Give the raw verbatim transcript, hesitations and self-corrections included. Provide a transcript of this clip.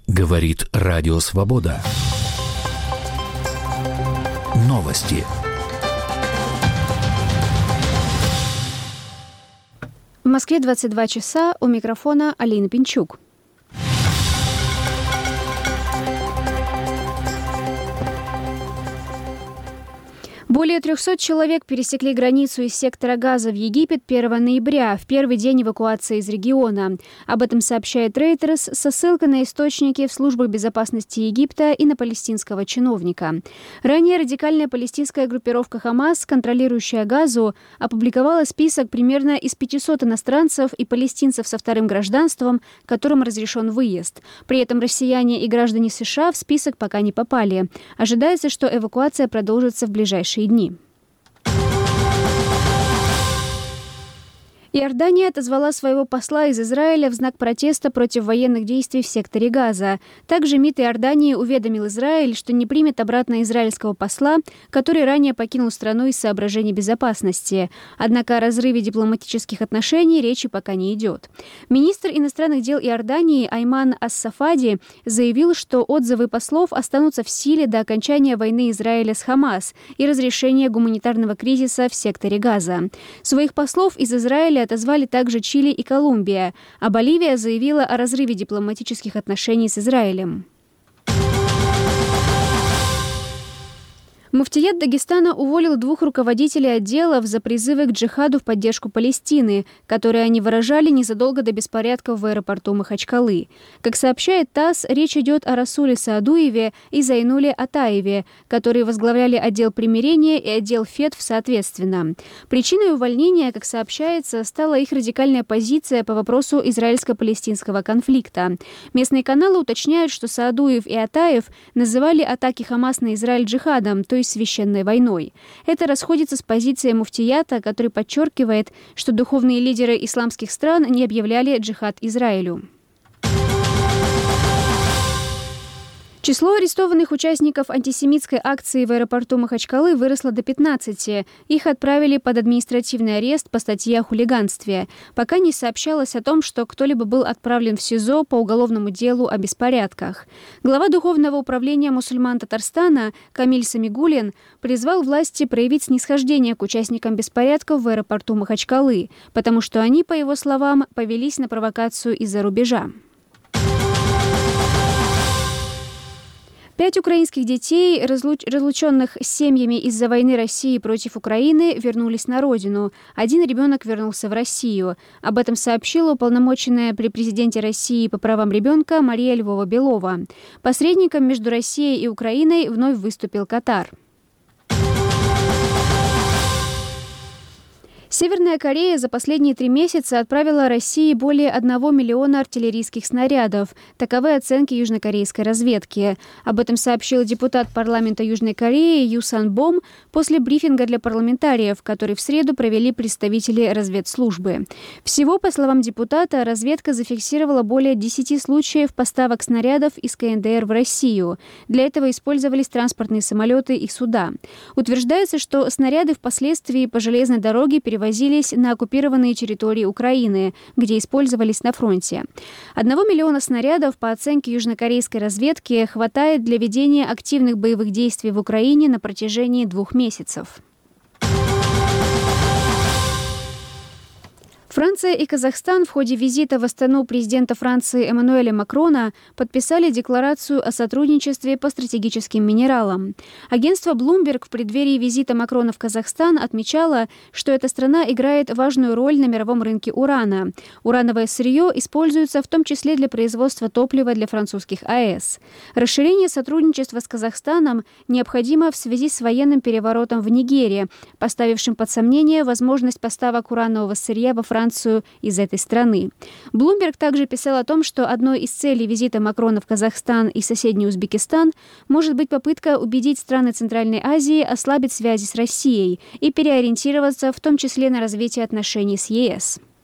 Говорит Радио Свобода. Новости. В Москве двадцать два часа, у микрофона Алина Пинчук. Более трехсот человек пересекли границу из сектора Газа в Египет первого ноября, в первый день эвакуации из региона. Об этом сообщает Reuters со ссылкой на источники в службах безопасности Египта и на палестинского чиновника. Ранее радикальная палестинская группировка «Хамас», контролирующая Газу, опубликовала список примерно из пятисот иностранцев и палестинцев со вторым гражданством, которым разрешен выезд. При этом россияне и граждане США в список пока не попали. Ожидается, что эвакуация продолжится в ближайшие дни. Иордания отозвала своего посла из Израиля в знак протеста против военных действий в секторе Газа. Также МИД Иордании уведомил Израиль, что не примет обратно израильского посла, который ранее покинул страну из соображений безопасности. Однако о разрыве дипломатических отношений речи пока не идет. Министр иностранных дел Иордании Айман ас-Сафади заявил, что отзывы послов останутся в силе до окончания войны Израиля с Хамас и разрешения гуманитарного кризиса в секторе Газа. Своих послов из Израиля отозвали также Чили и Колумбия, а Боливия заявила о разрыве дипломатических отношений с Израилем. Муфтият Дагестана уволил двух руководителей отделов за призывы к джихаду в поддержку Палестины, которые они выражали незадолго до беспорядков в аэропорту Махачкалы. Как сообщает ТАСС, речь идет о Расуле Саадуеве и Зайнуле Атаеве, которые возглавляли отдел примирения и отдел ФЕТФ соответственно. Причиной увольнения, как сообщается, стала их радикальная позиция по вопросу израильско-палестинского конфликта. Местные каналы уточняют, что Саадуев и Атаев называли атаки Хамас на Израиль джихадом, то есть священной войной. Это расходится с позицией муфтията, который подчеркивает, что духовные лидеры исламских стран не объявляли джихад Израилю. Число арестованных участников антисемитской акции в аэропорту Махачкалы выросло до пятнадцати. Их отправили под административный арест по статье о хулиганстве. Пока не сообщалось о том, что кто-либо был отправлен в СИЗО по уголовному делу о беспорядках. Глава Духовного управления мусульман Татарстана Камиль Самигуллин призвал власти проявить снисхождение к участникам беспорядков в аэропорту Махачкалы, потому что они, по его словам, повелись на провокацию из-за рубежа. Пять украинских детей, разлуч... разлученных с семьями из-за войны России против Украины, вернулись на родину. Один ребенок вернулся в Россию. Об этом сообщила уполномоченная при президенте России по правам ребенка Мария Львова-Белова. Посредником между Россией и Украиной вновь выступил Катар. Северная Корея за последние три месяца отправила России более одного миллиона артиллерийских снарядов. Таковы оценки южнокорейской разведки. Об этом сообщил депутат парламента Южной Кореи Ю Сан Бом после брифинга для парламентариев, который в среду провели представители разведслужбы. Всего, по словам депутата, разведка зафиксировала более десяти случаев поставок снарядов из ка эн дэ эр в Россию. Для этого использовались транспортные самолеты и суда. Утверждается, что снаряды впоследствии по железной дороге перевозились возились на оккупированные территории Украины, где использовались на фронте. Одного миллиона снарядов, по оценке южнокорейской разведки, хватает для ведения активных боевых действий в Украине на протяжении двух месяцев. Франция и Казахстан в ходе визита в Астану президента Франции Эммануэля Макрона подписали декларацию о сотрудничестве по стратегическим минералам. Агентство Bloomberg в преддверии визита Макрона в Казахстан отмечало, что эта страна играет важную роль на мировом рынке урана. Урановое сырье используется в том числе для производства топлива для французских а э эс. Расширение сотрудничества с Казахстаном необходимо в связи с военным переворотом в Нигерии, поставившим под сомнение возможность поставок уранового сырья во Францию из этой страны. Bloomberg также писал о том, что одной из целей визита Макрона в Казахстан и соседний Узбекистан может быть попытка убедить страны Центральной Азии ослабить связи с Россией и переориентироваться в том числе на развитие отношений с е эс.